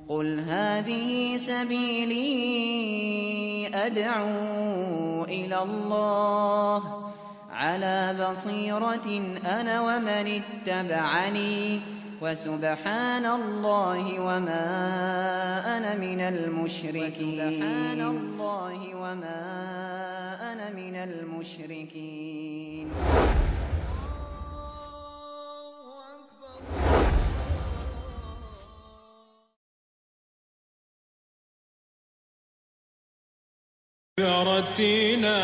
قُلْ هَٰذِهِ سَبِيلِي أَدْعُو إِلَى اللَّهِ ۚ عَلَىٰ بَصِيرَةٍ أَنَا وَمَنِ اتَّبَعَنِي ۖ وَسُبْحَانَ اللَّهِ وَمَا أَنَا مِنَ الْمُشْرِكِينَ. رتنا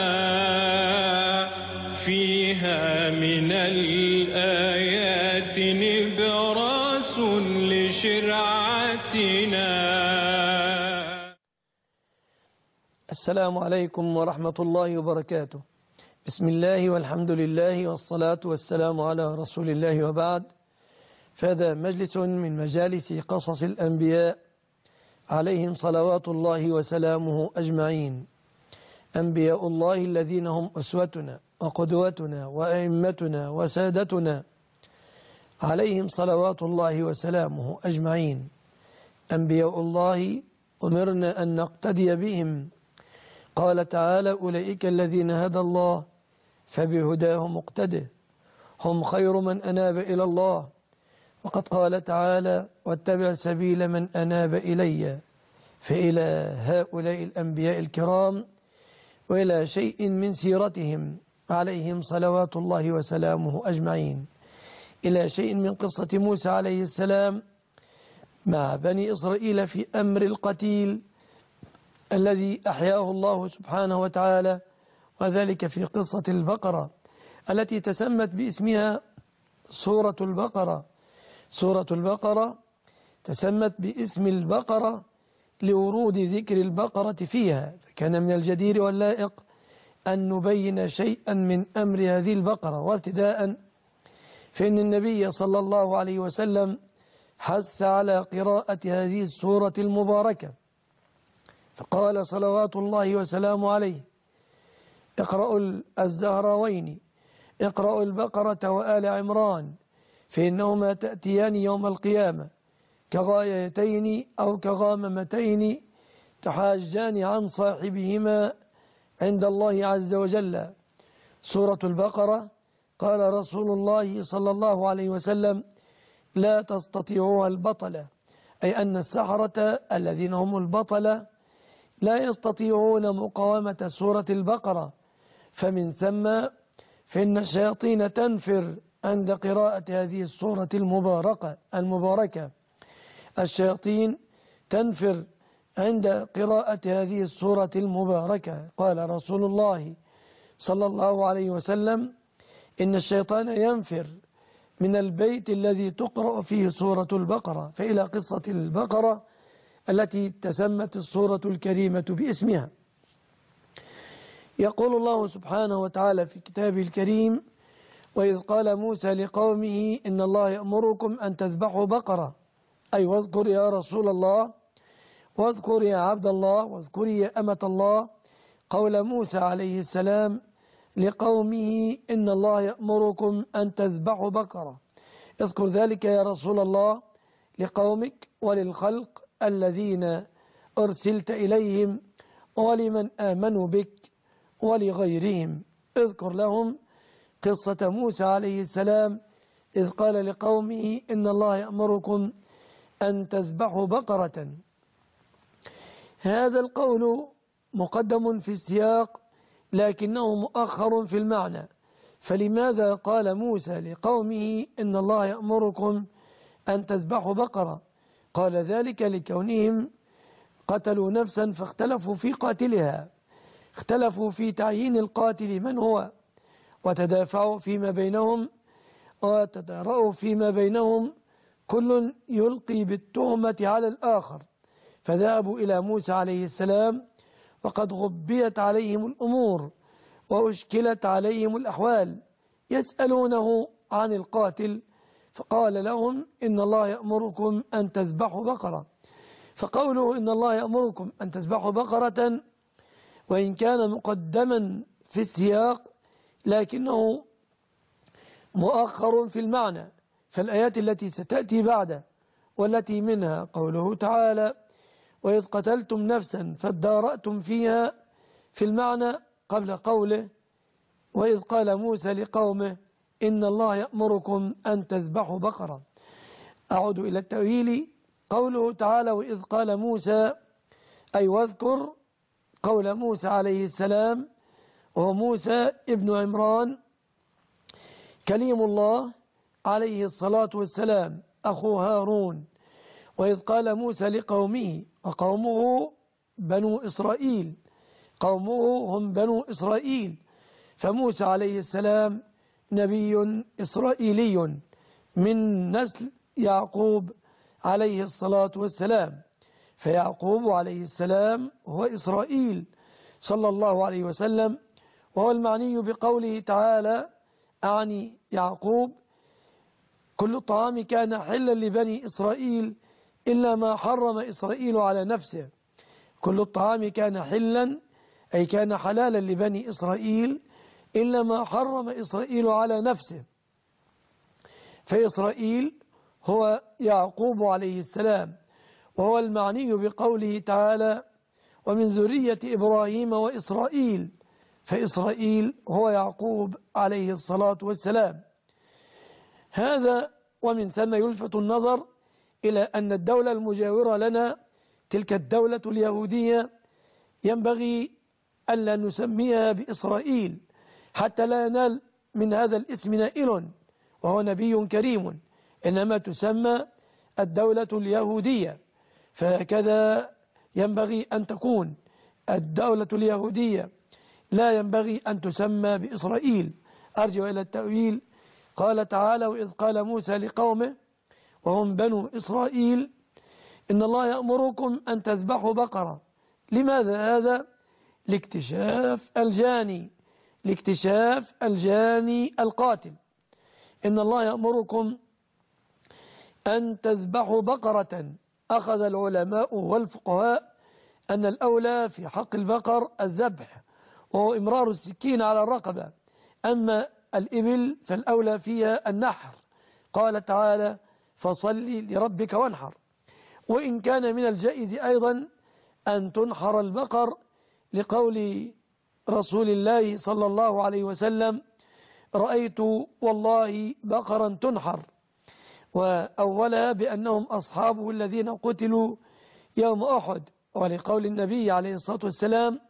فيها من الآيات نبراس لشرعتنا. السلام عليكم ورحمة الله وبركاته. بسم الله والحمد لله والصلاة والسلام على رسول الله وبعد. فهذا مجلس من مجالس قصص الأنبياء عليهم صلوات الله وسلامه أجمعين. أنبياء الله الذين هم أسوتنا وقدوتنا وأئمتنا وسادتنا عليهم صلوات الله وسلامه أجمعين. أنبياء الله أمرنا أن نقتدي بهم. قال تعالى: أولئك الذين هدى الله فبهداه مقتده، هم خير من أناب إلى الله. وقد قال تعالى: واتبع سبيل من أناب إلي. فإلى هؤلاء الأنبياء الكرام وإلى شيء من سيرتهم عليهم صلوات الله وسلامه أجمعين، إلى شيء من قصة موسى عليه السلام مع بني إسرائيل في أمر القتيل الذي أحياه الله سبحانه وتعالى، وذلك في قصة البقرة التي تسمت باسمها سورة البقرة. سورة البقرة تسمت باسم البقرة لورود ذكر البقرة فيها، فكان من الجدير واللائق أن نبين شيئا من أمر هذه البقرة. وابتداء فإن النبي صلى الله عليه وسلم حث على قراءة هذه السورة المباركة، فقال صلوات الله وسلامه عليه: اقرأوا الزهراوين، اقرأوا البقرة وآل عمران، فإنهما تأتيان يوم القيامة كغايتين أو كغاممتين تحاجان عن صاحبهما عند الله عز وجل. سورة البقرة قال رسول الله صلى الله عليه وسلم: لا تستطيعها البطلة، أي أن السحرة الذين هم البطلة لا يستطيعون مقاومة سورة البقرة، فمن ثم فإن الشياطين تنفر عند قراءة هذه السورة المباركة. الشياطين تنفر عند قراءة هذه السورة المباركة. قال رسول الله صلى الله عليه وسلم: إن الشيطان ينفر من البيت الذي تقرأ فيه سورة البقرة. فإلى قصة البقرة التي تسمت السورة الكريمة باسمها. يقول الله سبحانه وتعالى في كتابه الكريم: وإذ قال موسى لقومه إن الله يأمركم أن تذبحوا بقرة، أي واذكر يا رسول الله، واذكر يا عبد الله، واذكر يا أمة الله، قول موسى عليه السلام لقومه إن الله يأمركم أن تذبحوا بقرة. اذكر ذلك يا رسول الله لقومك وللخلق الذين أرسلت إليهم ولمن آمنوا بك ولغيرهم. اذكر لهم قصة موسى عليه السلام إذ قال لقومه إن الله يأمركم أن تذبحوا بقرة. هذا القول مقدم في السياق لكنه مؤخر في المعنى. فلماذا قال موسى لقومه إن الله يأمركم أن تذبحوا بقرة؟ قال ذلك لكونهم قتلوا نفسا فاختلفوا في قاتلها، اختلفوا في تعيين القاتل من هو، وتدافعوا فيما بينهم وتدارأوا فيما بينهم، كل يلقي بالتهمة على الآخر. فذهبوا إلى موسى عليه السلام وقد غبيت عليهم الأمور وأشكلت عليهم الأحوال، يسألونه عن القاتل، فقال لهم إن الله يأمركم أن تذبحوا بقرة. فقوله إن الله يأمركم أن تذبحوا بقرة وإن كان مقدما في السياق لكنه مؤخر في المعنى، فالآيات التي ستأتي بعده والتي منها قوله تعالى وإذ قتلتم نفسا فادارأتم فيها في المعنى قبل قوله وإذ قال موسى لقومه إن الله يأمركم أن تذبحوا بقرة. أعود إلى التأويل. قوله تعالى وإذ قال موسى أي واذكر قول موسى عليه السلام وهو موسى ابن عمران كليم الله عليه الصلاة والسلام أخو هارون. وإذ قال موسى لقومه وقومه بنو إسرائيل قومه هم بنو إسرائيل فموسى عليه السلام نبي إسرائيلي من نسل يعقوب عليه الصلاة والسلام فيعقوب عليه السلام هو إسرائيل صلى الله عليه وسلم وهو المعني بقوله تعالى أعني يعقوب كل طعام كان حلا لبني إسرائيل إلا ما حرم إسرائيل على نفسه. كل الطعام كان حلا أي كان حلالا لبني إسرائيل إلا ما حرم إسرائيل على نفسه. فإسرائيل هو يعقوب عليه السلام وهو المعني بقوله تعالى ومن ذرية إبراهيم وإسرائيل فإسرائيل هو يعقوب عليه الصلاة والسلام. هذا ومن ثم يلفت النظر إلى أن الدولة المجاورة لنا تلك الدولة اليهودية ينبغي ألا نسميها بإسرائيل حتى لا ينال من هذا الاسم نائل وهو نبي كريم إنما تسمى الدولة اليهودية فهكذا ينبغي أن تكون الدولة اليهودية لا ينبغي أن تسمى بإسرائيل. أرجع إلى التأويل. قال تعالى وإذ قال موسى لقومه وهم بنو إسرائيل إن الله يأمركم أن تذبحوا بقرة. لماذا هذا؟ لاكتشاف الجاني القاتل. إن الله يأمركم أن تذبحوا بقرة. أخذ العلماء والفقهاء أن الأولى في حق البقر الذبح وهو إمرار السكين على الرقبة. أما الإبل فالأولى فيها النحر. قال تعالى فصل لربك وانحر. وإن كان من الجائز أيضا أن تنحر البقر لقول رسول الله صلى الله عليه وسلم رأيت والله بقرا تنحر وأولها بأنهم أصحابه الذين قتلوا يوم أحد ولقول النبي عليه الصلاة والسلام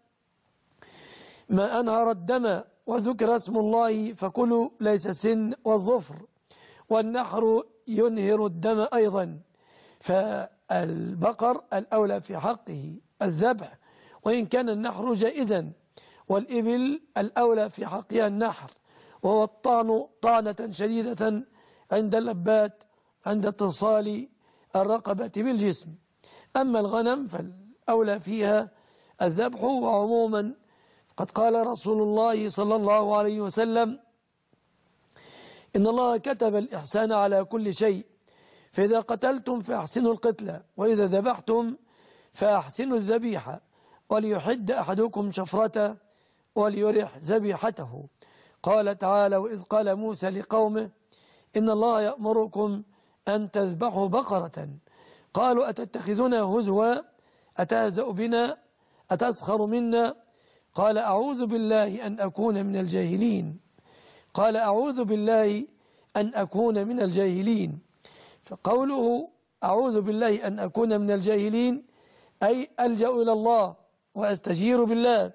ما أنهر الدم وذكر اسم الله فكلوا ليس سن والظفر والنحر ينهر الدم أيضا. فالبقر الأولى في حقه الذبح وإن كان النحر جائزا والإبل الأولى في حقها النحر وهو الطعن طعنة شديدة عند اللبات عند اتصال الرقبة بالجسم. أما الغنم فالأولى فيها الذبح وعموما قد قال رسول الله صلى الله عليه وسلم إن الله كتب الإحسان على كل شيء فإذا قتلتم فأحسنوا القتلى وإذا ذبحتم فأحسنوا الذبيحة وليحد أحدكم شفرته وليرح ذبيحته. قال تعالى وإذ قال موسى لقومه إن الله يأمركم أن تذبحوا بقرة قالوا أتتخذنا هزوا أتهزأ بنا أتسخر منا قال أعوذ بالله أن أكون من الجاهلين. قال أعوذ بالله أن أكون من الجاهلين. فقوله أعوذ بالله أن أكون من الجاهلين أي ألجأ إلى الله وأستجير بالله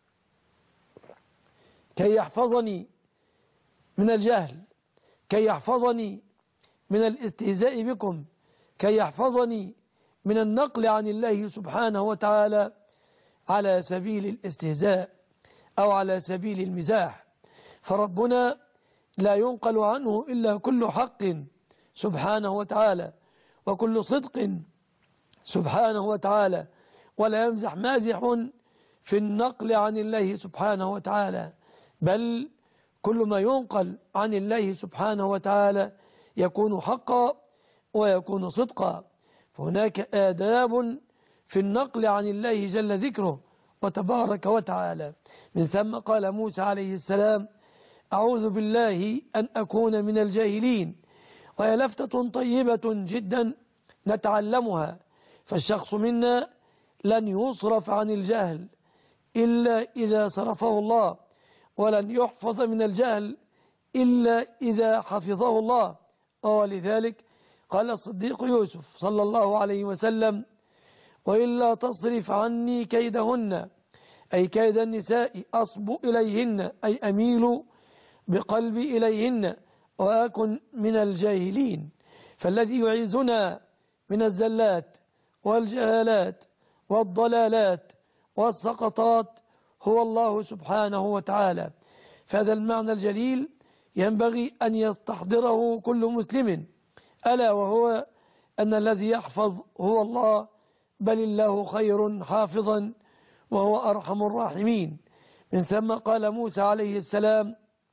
كي يحفظني من الجهل كي يحفظني من الاستهزاء بكم كي يحفظني من النقل عن الله سبحانه وتعالى على سبيل الاستهزاء أو على سبيل المزاح. فربنا لا ينقل عنه إلا كل حق سبحانه وتعالى وكل صدق سبحانه وتعالى ولا يمزح مازح في النقل عن الله سبحانه وتعالى بل كل ما ينقل عن الله سبحانه وتعالى يكون حقا ويكون صدقا. فهناك آداب في النقل عن الله جل ذكره وتبارك وتعالى. من ثم قال موسى عليه السلام أعوذ بالله أن أكون من الجاهلين. وهي لفتة طيبة جدا نتعلمها، فالشخص منا لن يصرف عن الجهل إلا إذا صرفه الله، ولن يحفظ من الجهل إلا إذا حفظه الله. ولذلك قال الصديق يوسف صلى الله عليه وسلم: وإلا تصرف عني كيدهن، أي كيد النساء، أصب إليهن، أي أميل بقلبي إليهن وأكن من الجاهلين. فالذي يعيذنا من الزلات والجهالات والضلالات والسقطات هو الله سبحانه وتعالى. فهذا المعنى الجليل ينبغي أن يستحضره كل مسلم، ألا وهو أن الذي يحفظ هو الله، بل الله خير حافظا وهو أرحم الراحمين. من ثم قال موسى عليه السلام: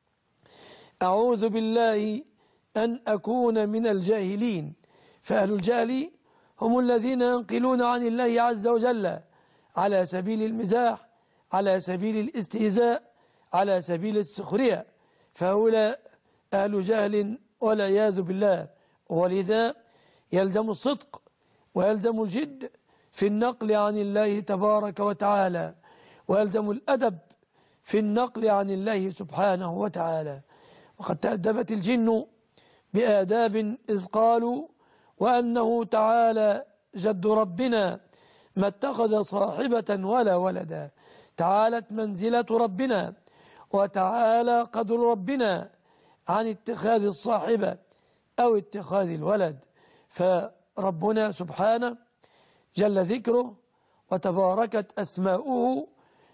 أعوذ بالله أن أكون من الجاهلين. فأهل الجهل هم الذين ينقلون عن الله عز وجل على سبيل المزاح، على سبيل الاستهزاء، على سبيل السخرية، فهؤلاء أهل جهل والعياذ بالله. ولذا يلزم الصدق ويلزم الجد في النقل عن الله تبارك وتعالى، ويلزم الأدب في النقل عن الله سبحانه وتعالى. وقد تأدبت الجن بآداب إذ قالوا: وأنه تعالى جد ربنا ما اتخذ صاحبة ولا ولدا. تعالت منزلة ربنا وتعالى قدر ربنا عن اتخاذ الصاحبة أو اتخاذ الولد. فربنا سبحانه جل ذكره وتباركت أسماؤه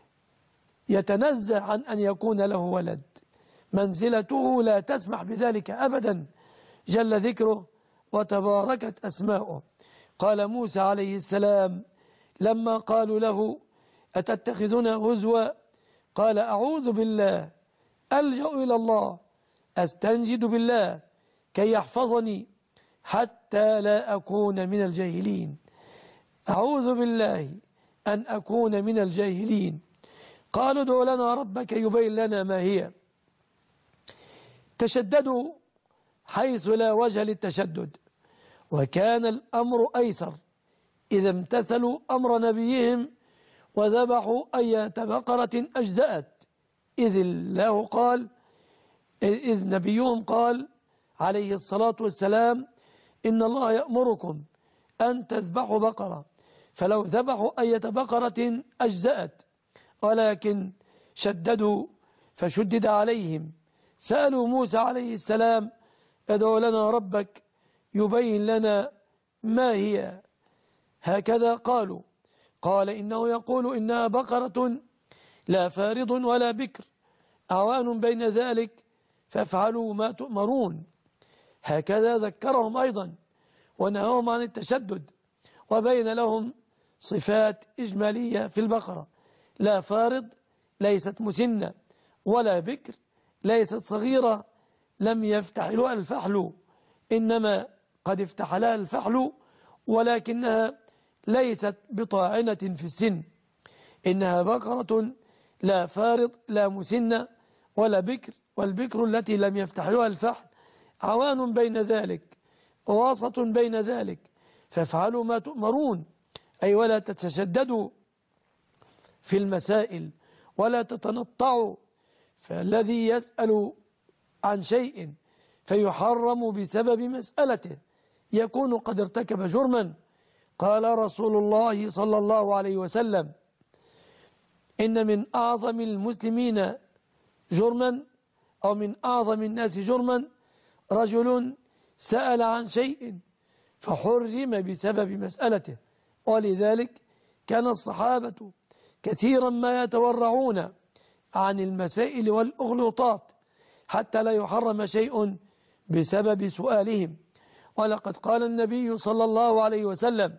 يتنزه عن أن يكون له ولد، منزلته لا تسمح بذلك أبدا، جل ذكره وتباركت أسماؤه. قال موسى عليه السلام لما قالوا له: أتتخذنا هزوا؟ قال: أعوذ بالله، ألجأ إلى الله، أستنجد بالله كي يحفظني حتى لا أكون من الجاهلين. أعوذ بالله أن أكون من الجاهلين. قالوا: ادع لنا ربك يبين لنا ما هي. تشددوا حيث لا وجه للتشدد، وكان الأمر أيسر إذا امتثلوا أمر نبيهم وذبحوا أية بقرة أجزأت، إذ نبيهم قال عليه الصلاة والسلام: إن الله يأمركم أن تذبحوا بقرة، فلو ذبحوا أية بقرة أجزأت، ولكن شددوا فشدد عليهم. سألوا موسى عليه السلام: ادع لنا ربك يبين لنا ما هي. هكذا قالوا. قال: إنه يقول إنها بقرة لا فارض ولا بكر عوان بين ذلك فافعلوا ما تؤمرون. هكذا ذكرهم أيضا ونهاهم عن التشدد، وبين لهم صفات إجمالية في البقرة: لا فارض، ليست مسنة، ولا بكر، ليست صغيرة لم يفتح لها الفحل، إنما قد افتح لها الفحل ولكنها ليست بطاعنة في السن. إنها بقرة لا فارض لا مسنة ولا بكر، والبكر التي لم يفتح لها الفحل عوان بين ذلك ووسط بين ذلك فافعلوا ما تؤمرون، أي ولا تتشددوا في المسائل ولا تتنطعوا. فالذي يسأل عن شيء فيحرم بسبب مسألته يكون قد ارتكب جرما. قال رسول الله صلى الله عليه وسلم: إن من أعظم المسلمين جرما، أو من أعظم الناس جرما، رجل سأل عن شيء فحرم بسبب مسألته. ولذلك كان الصحابة كثيرا ما يتورعون عن المسائل والأغلوطات حتى لا يحرم شيء بسبب سؤالهم. ولقد قال النبي صلى الله عليه وسلم: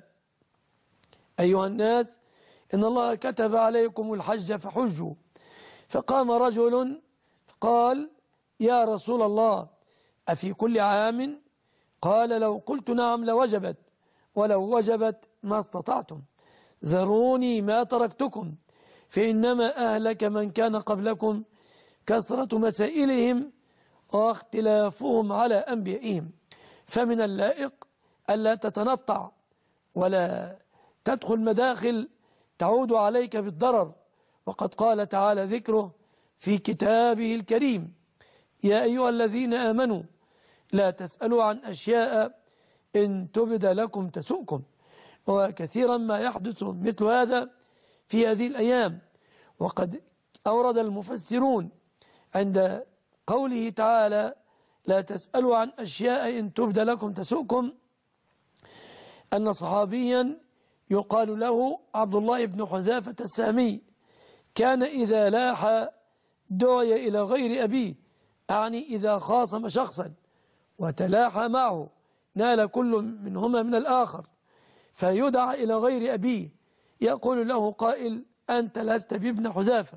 أيها الناس، إن الله كتب عليكم الحج فحجوا. فقام رجل قال: يا رسول الله، أفي كل عام؟ قال: لو قلت نعم لوجبت، ولو وجبت ما استطعتم، ذروني ما تركتكم، فإنما أهلك من كان قبلكم كثرة مسائلهم واختلافهم على أنبيائهم. فمن اللائق ألا تتنطع ولا تدخل مداخل تعود عليك بالضرر. وقد قال تعالى ذكره في كتابه الكريم: يا أيها الذين آمنوا لا تسألوا عن أشياء إن تبد لكم تسؤكم. وكثيرا ما يحدث مثل هذا في هذه الأيام. وقد أورد المفسرون عند قوله تعالى لا تسألوا عن أشياء إن تبد لكم تسؤكم أن صحابيا يقال له عبد الله بن حذافة السهمي كان إذا لاح دعي إلى غير أبيه، أعني إذا خاصم شخصا وتلاحى معه نال كل منهما من الآخر فيدعى إلى غير أبيه، يقول له قائل: أنت لست بابن حذافة.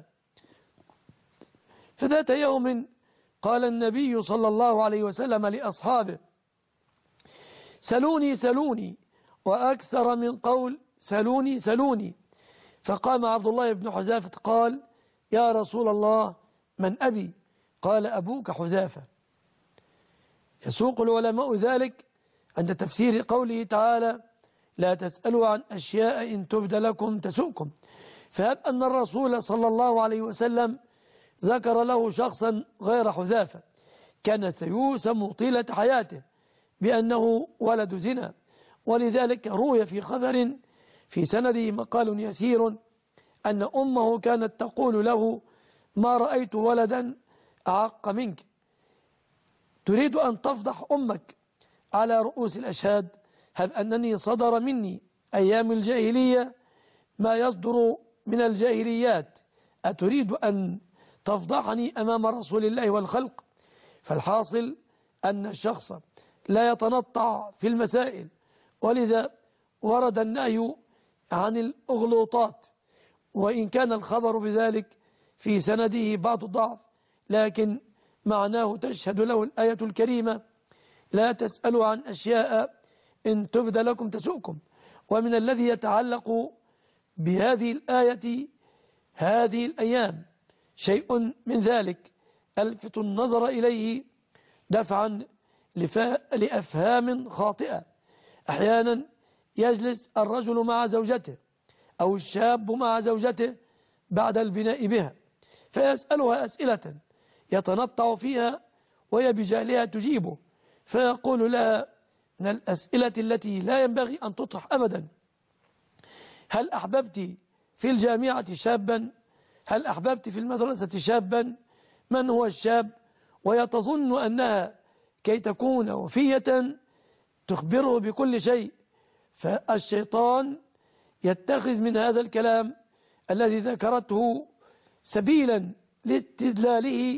فذات يوم قال النبي صلى الله عليه وسلم لأصحابه: سلوني سلوني، وأكثر من قول سلوني سلوني. فقام عبد الله بن حذافة قال: يا رسول الله، من أبي؟ قال: أبوك حذافة. يسوق العلماء ذلك عند تفسير قوله تعالى لا تسألوا عن أشياء إن تبد لكم تسؤكم، فهب أن الرسول صلى الله عليه وسلم ذكر له شخصا غير حذافة كان سيوسم طيلة حياته بأنه ولد زنا. ولذلك روي في خبر في سنده مقال يسير أن أمه كانت تقول له: ما رأيت ولدا أعق منك، تريد أن تفضح أمك على رؤوس الأشهاد؟ هب أنني صدر مني أيام الجاهلية ما يصدر من الجاهليات، أتريد أن تفضحني أمام رسول الله والخلق؟ فالحاصل أن الشخص لا يتنطع في المسائل، ولذا ورد النهي عن الأغلوطات، وإن كان الخبر بذلك في سنده بعض الضعف، لكن معناه تشهد له الآية الكريمة لا تسألوا عن أشياء إن تبد لكم تسؤكم. ومن الذي يتعلق بهذه الآية هذه الأيام شيء من ذلك ألفت النظر إليه دفعا لأفهام خاطئة. أحيانا يجلس الرجل مع زوجته أو الشاب مع زوجته بعد البناء بها فيسألها أسئلة يتنطع فيها وهي بجهلها تجيبه، فيقول لها من الأسئلة التي لا ينبغي أن تطرح أبدا: هل أحببت في الجامعة شابا؟ هل أحببت في المدرسة شابا؟ من هو الشاب؟ ويتظن أنها كي تكون وفية تخبره بكل شيء. فالشيطان يتخذ من هذا الكلام الذي ذكرته سبيلا لاستدلاله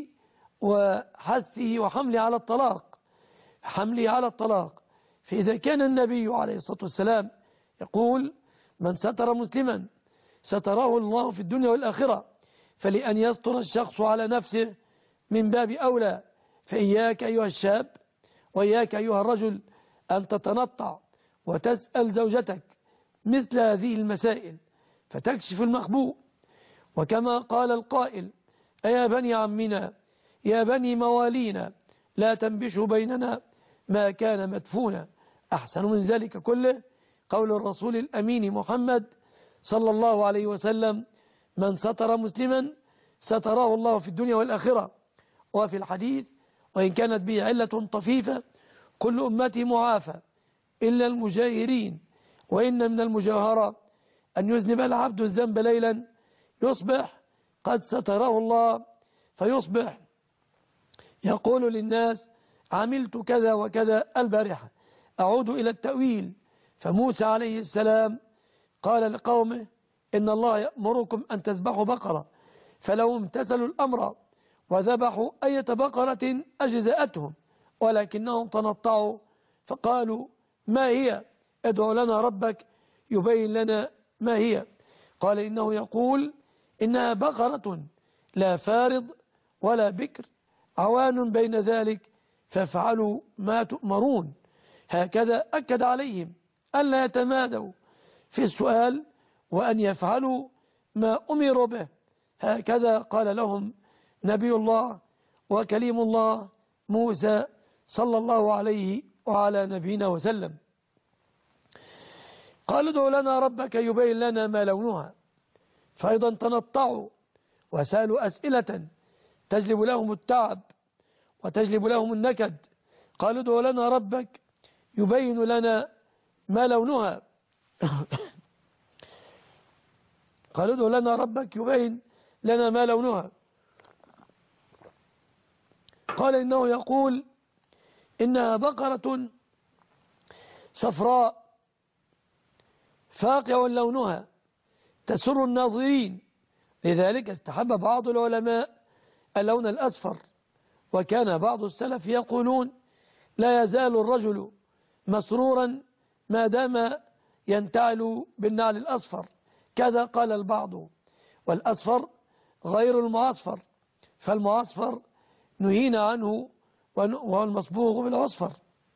وحثه وحمله على الطلاق. فإذا كان النبي عليه الصلاة والسلام يقول: من ستر مسلما ستره الله في الدنيا والآخرة، فلأن يستر الشخص على نفسه من باب أولى. فإياك أيها الشاب وإياك أيها الرجل أن تتنطع وتسأل زوجتك مثل هذه المسائل فتكشف المخبوء. وكما قال القائل: أيا بني عمنا يا بني موالينا لا تنبشوا بيننا ما كان مدفونا. أحسن من ذلك كله قول الرسول الأمين محمد صلى الله عليه وسلم: من ستر مسلما ستراه الله في الدنيا والآخرة. وفي الحديث: وإن كانت به علة طفيفة كل أمتي معافى إلا المجاهرين، وإن من المجاهرة أن يذنب العبد الذنب ليلا يصبح قد ستره الله، فيصبح يقول للناس: عملت كذا وكذا البارحة. أعود إلى التأويل. فموسى عليه السلام قال لقومه: إن الله يأمركم أن تذبحوا بقرة، فلو امتثلوا الأمر وذبحوا أية بقرة أجزأتهم، ولكنهم تنطعوا فقالوا: ما هي؟ ادعو لنا ربك يبين لنا ما هي. قال: إنه يقول إنها بقرة لا فارض ولا بكر عوان بين ذلك فافعلوا ما تؤمرون. هكذا أكد عليهم ألا يتمادوا في السؤال وأن يفعلوا ما أمروا به. هكذا قال لهم نبي الله وكليم الله موسى صلى الله عليه وعلى نبينا وسلم. قالوا ادع لنا ربك يبين لنا ما لونها، فأيضا تنطعوا وسألوا أسئلة تجلب لهم التعب وتجلب لهم النكد. قالوا ادع لنا ربك يبين لنا ما لونها قالوا ادع لنا ربك يبين لنا ما لونها. قال إنه يقول إنها بقرة صفراء فاقع لونها تسر الناظرين. لذلك استحب بعض العلماء اللون الأصفر، وكان بعض السلف يقولون لا يزال الرجل مسرورا ما دام ينتعل بالنعل الأصفر، كذا قال البعض. والأصفر غير المعصفر، فالمعصفر نهينا عنه وهو المصبوغ بالعصفر.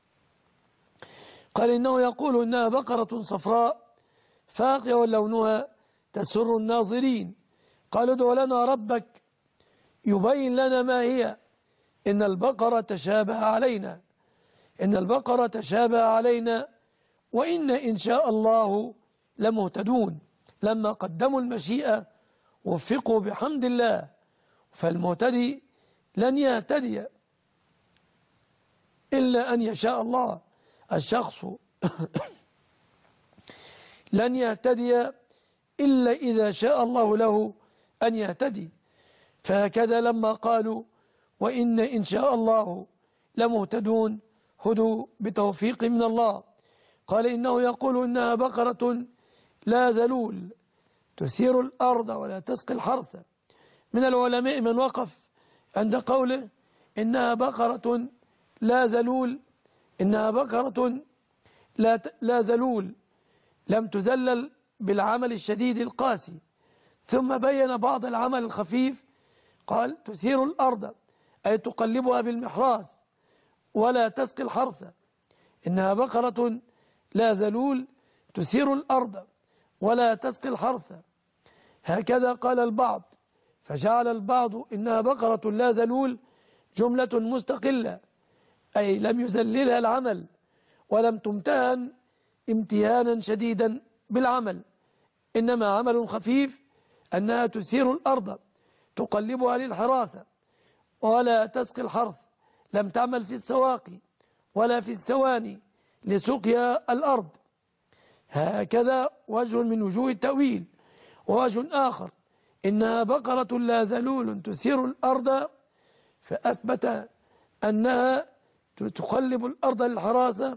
قال إنه يقول إنها بقرة صفراء فاقع لونها تسر الناظرين. قالوا ادع لنا ربك يبين لنا ما هي، إن البقرة تشابه علينا، إن البقرة تشابه علينا وإن إن شاء الله لمهتدون. لما قدموا المشيئة وفقوا بحمد الله، فالمهتدي لن يهتدي إلا أن يشاء الله. الشخص لن يهتدي إلا إذا شاء الله له أن يهتدي. فهكذا لما قالوا وإن إن شاء الله لمهتدون هدوا بتوفيق من الله. قال إنه يقول إنها بقرة لا ذلول تثير الأرض ولا تسقي الحرث. من العلماء من وقف عند قوله إنها بقرة لا ذلول، إنها بقرة لا ذلول لم تذلل بالعمل الشديد القاسي. ثم بين بعض العمل الخفيف، قال تثير الأرض أي تقلبها بالمحراث ولا تسقي الحرث. إنها بقرة لا ذلول تثير الأرض ولا تسقي الحرث. هكذا قال البعض، فجعل البعض إنها بقرة لا ذلول جملة مستقلة، أي لم يذللها العمل ولم تمتهن امتهانا شديدا بالعمل، إنما عمل خفيف أنها تثير الأرض تقلبها للحراثة ولا تسقي الحرث، لم تعمل في السواقي ولا في السواني لسقيا الأرض. هكذا وجه من وجوه التأويل. ووجه آخر إنها بقرة لا ذلول تثير الأرض، فأثبت أنها تقلب الأرض للحراثة،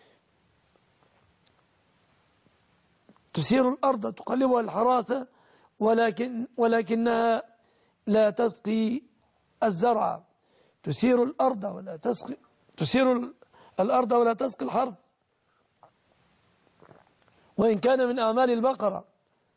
تثير الأرض تقلبها للحراثة ولكنها لا تسقي الزرع، تثير الأرض ولا تسقي، تثير الأرض ولا تسقي الحرث، وإن كان من أعمال البقرة.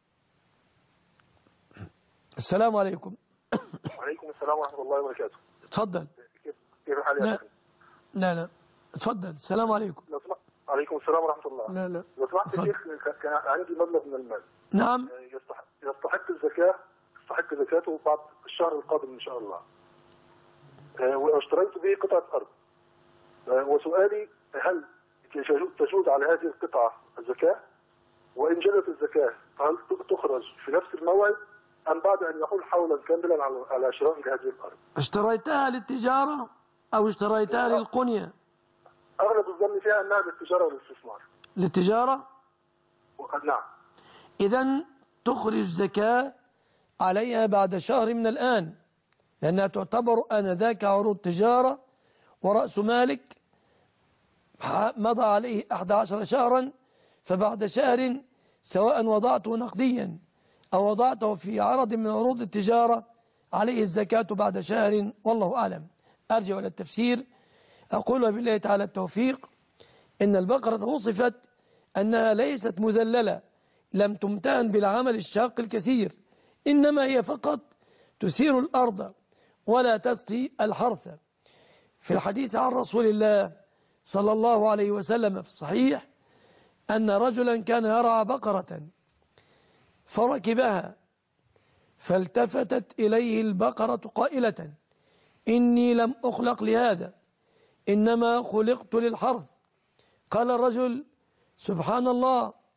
السلام عليكم. وعليكم السلام ورحمة الله وبركاته. تفضل. كيف حالك يا أخي؟ لا تفضل. السلام عليكم. عليكم السلام ورحمة الله. لا لو سمحت يا شيخ، كان عندي مبلغ من المال. نعم. يستحق الزكاة، يستحق زكاته بعد الشهر القادم إن شاء الله. واشتريت به قطعة أرض. وسؤالي هل تجوز على هذه القطعة الزكاة؟ وإن جلت الزكاة هل تخرج في نفس الموعد أم بعد أن يحول حولا كاملا على شراء هذه الأرض؟ اشتريتها للتجارة أو اشتريتها للقنية؟ أغلب الظن فيها أنها للتجارة والاستثمار. للتجارة؟ نعم. إذن تخرج زكاة عليها بعد شهر من الآن، لأنها تعتبر آنذاك عروض تجارة ورأس مالك مضى عليه 11 شهرا، فبعد شهر سواء وضعته نقديا أو وضعته في عرض من عروض التجارة عليه الزكاة بعد شهر، والله أعلم. أرجع إلى التفسير، أقول بالله تعالى التوفيق. إن البقرة وصفت أنها ليست مذللة، لم تمتهن بالعمل الشاق الكثير، إنما هي فقط تثير الأرض ولا تسقي الحرث. في الحديث عن رسول الله صلى الله عليه وسلم في الصحيح أن رجلا كان يرعى بقرة فركبها، فالتفتت إليه البقرة قائلة: إني لم أخلق لهذا، إنما خلقت للحرث. قال الرجل: سبحان الله،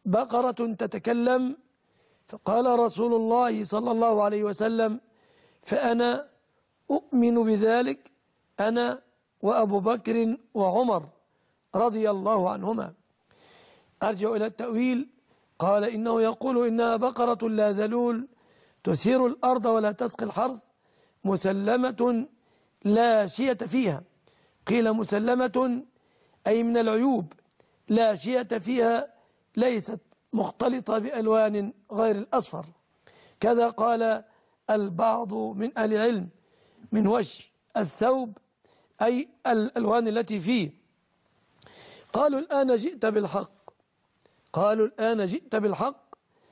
بقرة تتكلم، فقال رسول الله صلى الله عليه وسلم: فأنا أؤمن بذلك، أنا وأبو بكر وعمر رضي الله عنهما. أرجع إلى التأويل. قال: إنه يقول إنها بقرة لا ذلول تثير الأرض ولا تسقي الحرث، مسلمة لا شية فيها. قيل مسلمة أي من العيوب، لا شية فيها ليست مختلطة بألوان غير الأصفر. كذا قال البعض من أهل العلم: من وش الثوب أي الألوان التي فيه. قالوا: الآن جئت بالحق، قالوا: الآن جئت بالحق.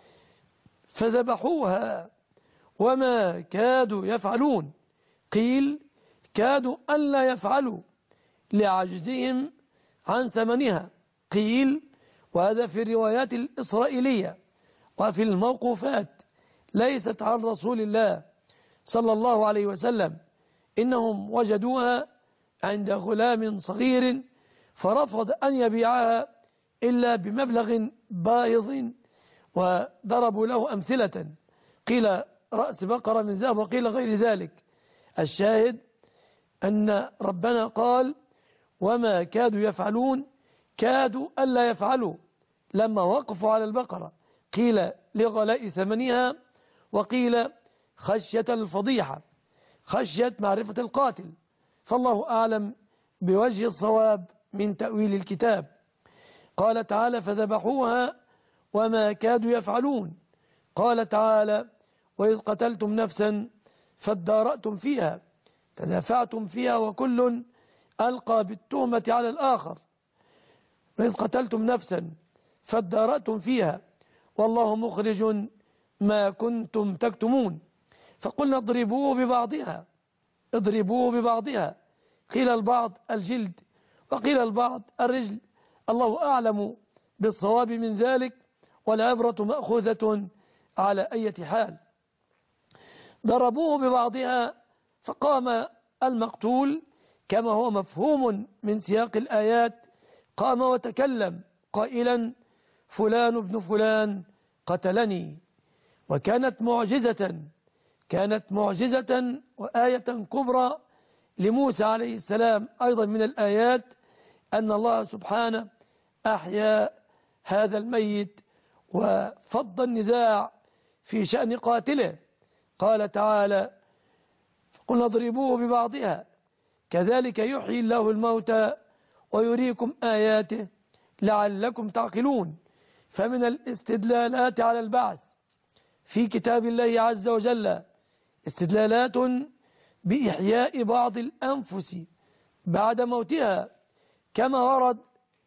فذبحوها وما كادوا يفعلون. قيل: كادوا ألا يفعلوا لعجزهم عن ثمنها. قيل: وهذا في الروايات الإسرائيلية وفي الموقوفات ليست عن رسول الله صلى الله عليه وسلم. إنهم وجدوها عند غلام صغير فرفض أن يبيعها إلا بمبلغ باهظ، وضربوا له أمثلة، قيل رأس بقرة من ذهب وقيل غير ذلك. الشاهد أن ربنا قال: وما كادوا يفعلون، كادوا ألا يفعلوا لما وقفوا على البقرة. قيل لغلاء ثمنها، وقيل خشية الفضيحة، خشية معرفة القاتل. فالله أعلم بوجه الصواب من تأويل الكتاب. قال تعالى: فذبحوها وما كادوا يفعلون. قال تعالى: وإذ قتلتم نفسا فادارأتم فيها، تدافعتم فيها وكل ألقى بالتهمة على الآخر. وإذ قتلتم نفسا فادارأتم فيها والله مخرج ما كنتم تكتمون. فقلنا: اضربوه ببعضها، اضربوه ببعضها. قيل البعض الجلد وقيل البعض الرجل، الله أعلم بالصواب من ذلك، والعبرة مأخوذة على أي حال. ضربوه ببعضها، فقام المقتول كما هو مفهوم من سياق الآيات، قام وتكلم قائلا: فلان ابن فلان قتلني. وكانت معجزة، كانت معجزة وآية كبرى لموسى عليه السلام. أيضا من الآيات أن الله سبحانه أحيا هذا الميت وفض النزاع في شأن قاتله. قال تعالى: قلنا اضربوه ببعضها كذلك يحيي الله الموتى ويريكم آياته لعلكم تعقلون. فمن الاستدلالات على البعث في كتاب الله عز وجل استدلالات بإحياء بعض الأنفس بعد موتها، كما ورد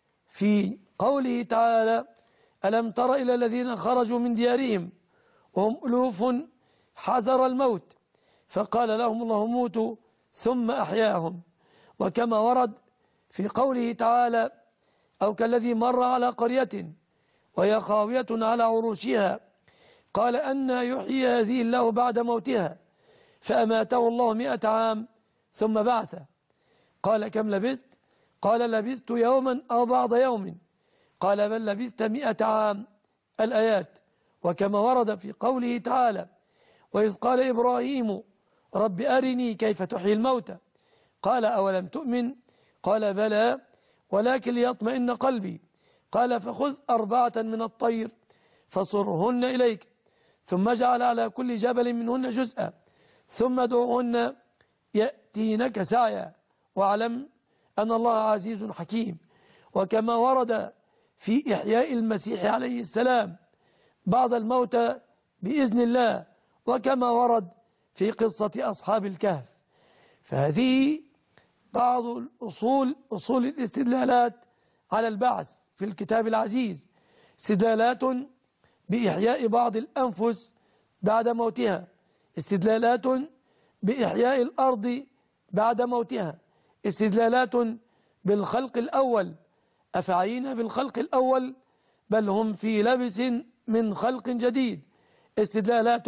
في قوله تعالى: ألم تر إلى الذين خرجوا من ديارهم وهم ألوف حذر الموت فقال لهم الله موتوا ثم أحياهم. وكما ورد في قوله تعالى: أو كالذي مر على قرية وهي خاوية على عروشها قال أن يحيي هذه الله بعد موتها فأماته الله 100 عام ثم بعثه. قال: كم لبثت؟ قال: لبثت يوما أو بعض يوم. قال: بل لبثت 100 عام. الآيات. وكما ورد في قوله تعالى: وإذ قال إبراهيم رب أرني كيف تحيي الموتى قال: أولم تؤمن؟ قال: بلى ولكن ليطمئن قلبي. قال: فخذ 4 من الطير فصرهن إليك ثم اجعل على كل جبل منهن جزءا ثم ادعوهن يأتينك سعيا واعلم أن الله عزيز حكيم. وكما ورد في إحياء المسيح عليه السلام بعض الموتى بإذن الله، وكما ورد في قصة أصحاب الكهف. فهذه بعض أصول الاستدلالات على البعث في الكتاب العزيز، استدلالات بإحياء بعض الأنفس بعد موتها، استدلالات بإحياء الأرض بعد موتها، استدلالات بالخلق الأول، أفعينا بالخلق الأول بل هم في لبس من خلق جديد، استدلالات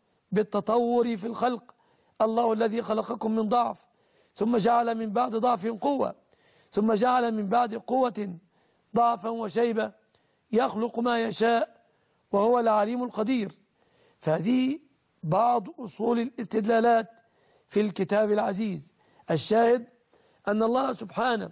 بالتطور في الخلق، الله الذي خلقكم من ضعف ثم جعل من بعد ضعف قوة ثم جعل من بعد قوة ضعفا وشيبة يخلق ما يشاء وهو العليم القدير. فهذه بعض أصول الاستدلالات في الكتاب العزيز. الشاهد أن الله سبحانه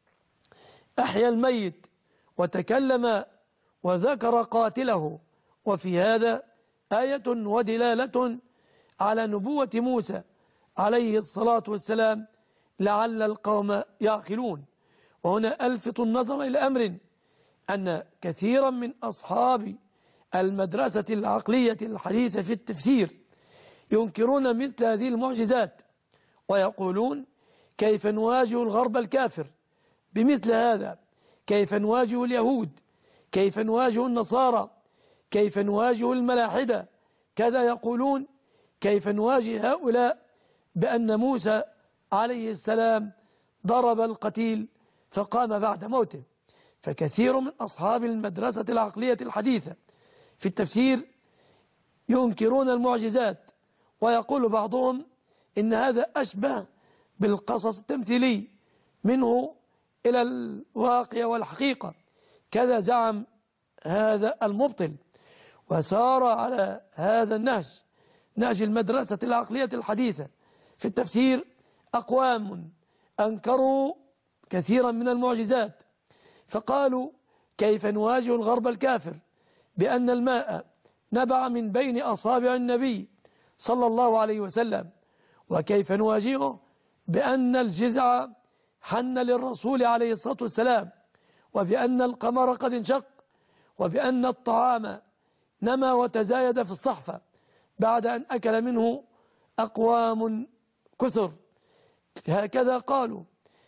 أحيا الميت وتكلم وذكر قاتله، وفي هذا آية ودلالة على نبوة موسى عليه الصلاة والسلام لعل القوم يعقلون. وهنا ألفت النظر إلى أمر، أن كثيرا من أصحاب المدرسة العقلية الحديثة في التفسير ينكرون مثل هذه المعجزات، ويقولون كيف نواجه الغرب الكافر بمثل هذا؟ كيف نواجه اليهود؟ كيف نواجه النصارى؟ كيف نواجه الملاحدة؟ كذا يقولون كيف نواجه هؤلاء بأن موسى عليه السلام ضرب القتيل فقام بعد موته. فكثير من أصحاب المدرسة العقلية الحديثة في التفسير ينكرون المعجزات، ويقول بعضهم إن هذا أشبه بالقصص التمثيلي منه إلى الواقع والحقيقة، كذا زعم هذا المبطل. وسار على هذا النهج، نهج المدرسة العقلية الحديثة في التفسير، أقوام أنكروا كثيرا من المعجزات، فقالوا كيف نواجه الغرب الكافر بأن الماء نبع من بين أصابع النبي صلى الله عليه وسلم، وكيف نواجهه بأن الجزع حن للرسول عليه الصلاة والسلام، وبأن القمر قد انشق، وبأن الطعام نما وتزايد في الصحفة بعد أن أكل منه أقوام كثر. هكذا قالوا.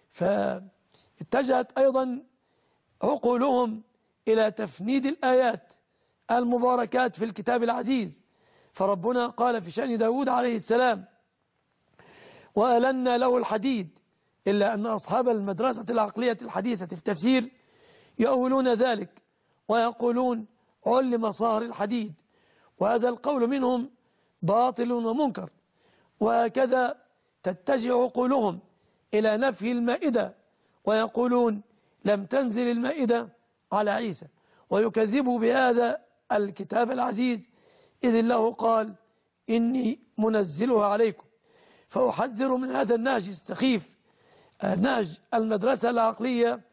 فاتجهت أيضا عقولهم إلى تفنيد الآيات المباركات في الكتاب العزيز. فربنا قال في شأن داود عليه السلام وألنا له الحديد، إلا أن أصحاب المدرسة العقلية الحديثة في التفسير يؤولون ذلك ويقولون علم صهر الحديد، وهذا القول منهم باطل ومنكر. وهكذا تتجه عقولهم إلى نفي المائدة، ويقولون لم تنزل المائدة على عيسى، ويكذبوا بهذا الكتاب العزيز إذ الله قال إني منزلها عليكم. فأحذر من هذا النهج السخيف، نهج المدرسة العقلية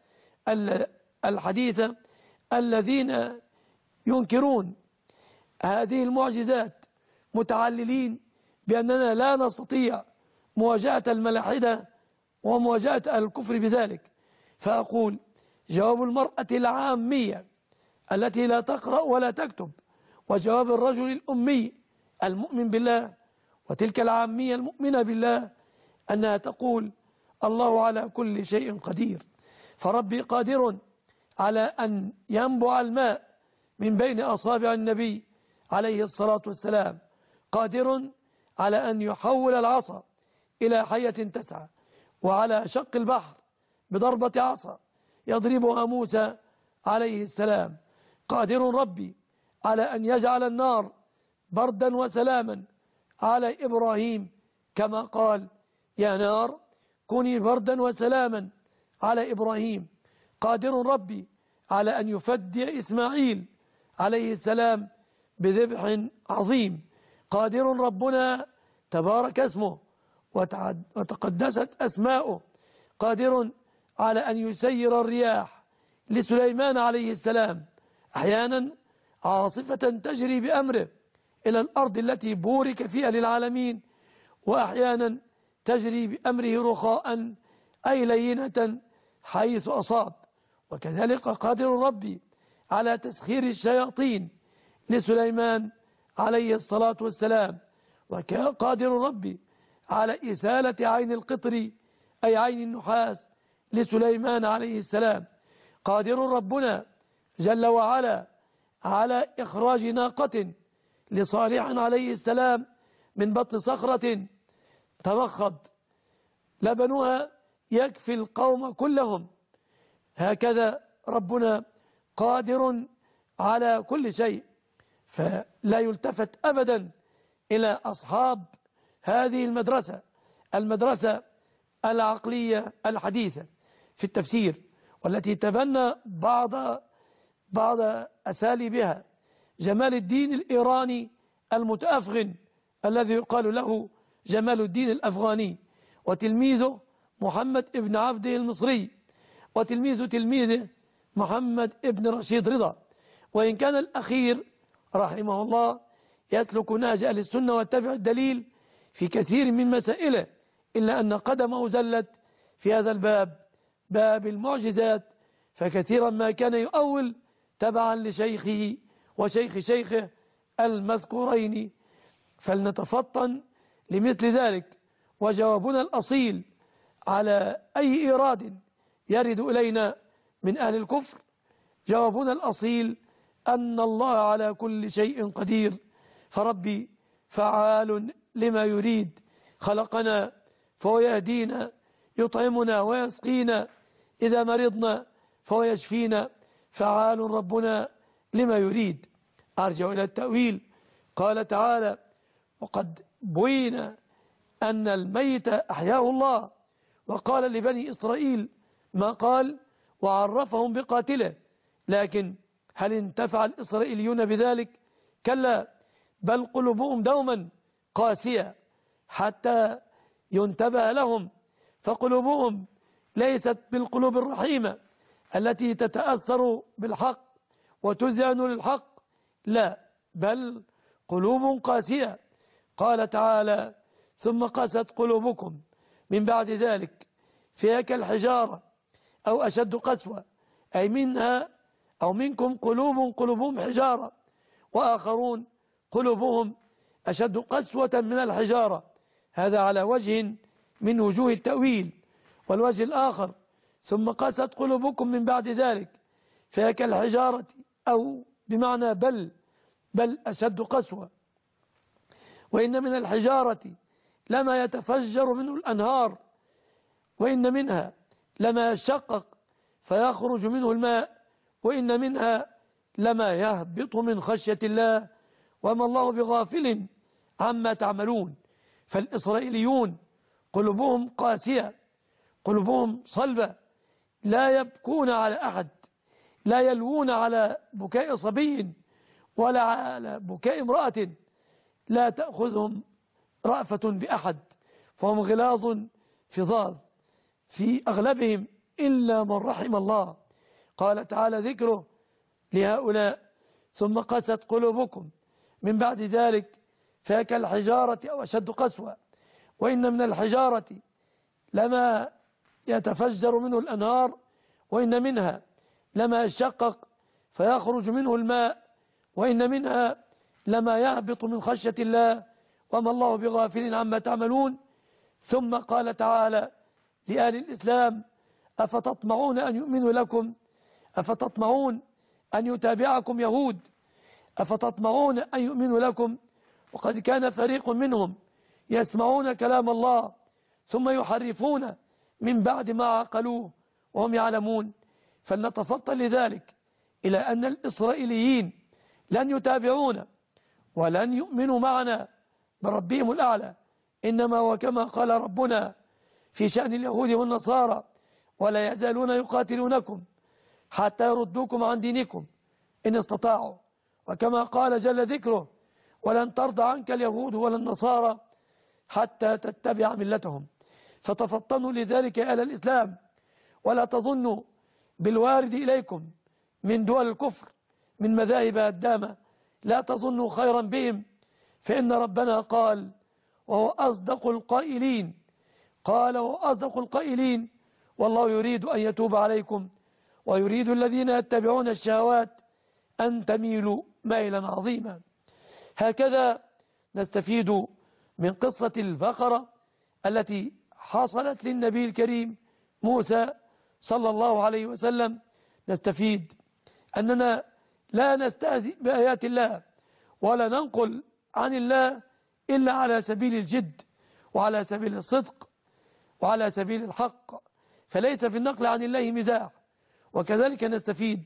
الحديثة، الذين ينكرون هذه المعجزات متعللين بأننا لا نستطيع مواجهة الملاحدة ومواجهة الكفر بذلك. فأقول جواب المرأة العامية التي لا تقرأ ولا تكتب، وجواب الرجل الأمي المؤمن بالله، وتلك العامية المؤمنة بالله، أنها تقول الله على كل شيء قدير. فربي قادر على أن ينبع الماء من بين أصابع النبي عليه الصلاة والسلام، قادر على أن يحول العصا إلى حية تسعى، وعلى شق البحر بضربة عصا يضربها موسى عليه السلام، قادر ربي على أن يجعل النار بردا وسلاما على إبراهيم كما قال يا نار كوني بردا وسلاما على إبراهيم، قادر ربي على أن يفدي إسماعيل عليه السلام بذبح عظيم، قادر ربنا تبارك اسمه وتقدست أسماؤه، قادر على أن يسير الرياح لسليمان عليه السلام أحيانا عاصفة تجري بأمره إلى الأرض التي بورك فيها للعالمين، وأحيانا تجري بأمره رخاء أي لينة حيث أصاب. وكذلك قادر ربي على تسخير الشياطين لسليمان عليه الصلاة والسلام، وقادر ربي على إسالة عين القطر أي عين النحاس لسليمان عليه السلام، قادر ربنا جل وعلا على إخراج ناقة لصالح عليه السلام من بطن صخرة تمخض لبنها يكفي القوم كلهم. هكذا ربنا قادر على كل شيء. فلا يلتفت أبدا إلى أصحاب هذه المدرسة العقلية الحديثة في التفسير، والتي تبنى بعض بعض أساليبها جمال الدين الإيراني المتأفغن الذي يقال له جمال الدين الأفغاني، وتلميذه محمد ابن عبده المصري، وتلميذ تلميذه محمد ابن رشيد رضا. وإن كان الأخير رحمه الله يسلك نهج أهل السنة واتبع الدليل في كثير من مسائله، إلا أن قدمه زلت في هذا الباب، باب المعجزات، فكثيرا ما كان يؤول تبعا لشيخه وشيخ شيخه المذكورين. فلنتفطن لمثل ذلك. وجوابنا الأصيل على أي إيراد يرد إلينا من أهل الكفر، جوابنا الأصيل أن الله على كل شيء قدير، فربي فعال لما يريد، خلقنا فهو يهدينا، يطعمنا ويسقينا، إذا مرضنا فهو يشفينا، فعال ربنا لما يريد. أرجع إلى التأويل. قال تعالى: وقد بين أن الميت أحياه الله، وقال لبني إسرائيل ما قال وعرفهم بقاتله. لكن هل انتفع الإسرائيليون بذلك؟ كلا، بل قلوبهم دوما قاسية حتى ينتبه لهم، فقلوبهم ليست بالقلوب الرحيمة التي تتأثر بالحق وتذعن للحق، لا، بل قلوب قاسية. قال تعالى: ثم قست قلوبكم من بعد ذلك فهي كالحجارة أو أشد قسوة، أي منها أو منكم قلوبهم حجارة، وآخرون قلوبهم أشد قسوة من الحجارة. هذا على وجه من وجوه التأويل. والوجه الآخر: ثم قست قلوبكم من بعد ذلك فهي كالحجارة، أو بمعنى بل أشد قسوة. وإن من الحجارة لما يتفجر منه الأنهار، وإن منها لما يشقق فيخرج منه الماء، وإن منها لما يهبط من خشية الله، وما الله بغافل عما تعملون. فالإسرائيليون قلوبهم قاسية، قلوبهم صلبة، لا يبكون على أحد، لا يلوون على بكاء صبي ولا على بكاء امرأة، لا تأخذهم رأفة بأحد، فهم غلاظ فظاظ في أغلبهم إلا من رحم الله. قال تعالى ذكره لهؤلاء: ثم قست قلوبكم من بعد ذلك فهي كالحجارة أو أشد قسوة، وإن من الحجارة لما يتفجر منه الأنهار، وإن منها لما يشقق فيخرج منه الماء، وإن منها لما يهبط من خشية الله، وما الله بغافل عما تعملون. ثم قال تعالى لأهل الإسلام: أفتطمعون أن يؤمنوا لكم؟ أفتطمعون أن يتابعكم يهود؟ أفتطمعون أن يؤمنوا لكم وقد كان فريق منهم يسمعون كلام الله ثم يحرفون من بعد ما عقلوه وهم يعلمون. فلنتفطن لذلك إلى أن الإسرائيليين لن يتابعون ولن يؤمنوا معنا بربهم الأعلى، إنما هو كما قال ربنا في شأن اليهود والنصارى: ولا يزالون يقاتلونكم حتى يردوكم عن دينكم إن استطاعوا، وكما قال جل ذكره: ولن ترضى عنك اليهود ولا النصارى حتى تتبع ملتهم. فتفطنوا لذلك يا أهل الإسلام، ولا تظنوا بالوارد إليكم من دول الكفر من مذاهب هدامة، لا تظنوا خيرا بهم، فإن ربنا قال وهو أصدق القائلين، قال وهو أصدق القائلين: والله يريد أن يتوب عليكم ويريد الذين يتبعون الشهوات أن تميلوا ميلا عظيما. هكذا نستفيد من قصة البقرة التي حصلت للنبي الكريم موسى صلى الله عليه وسلم. نستفيد أننا لا نستهزئ بآيات الله ولا ننقل عن الله إلا على سبيل الجد وعلى سبيل الصدق وعلى سبيل الحق، فليس في النقل عن الله مزاح. وكذلك نستفيد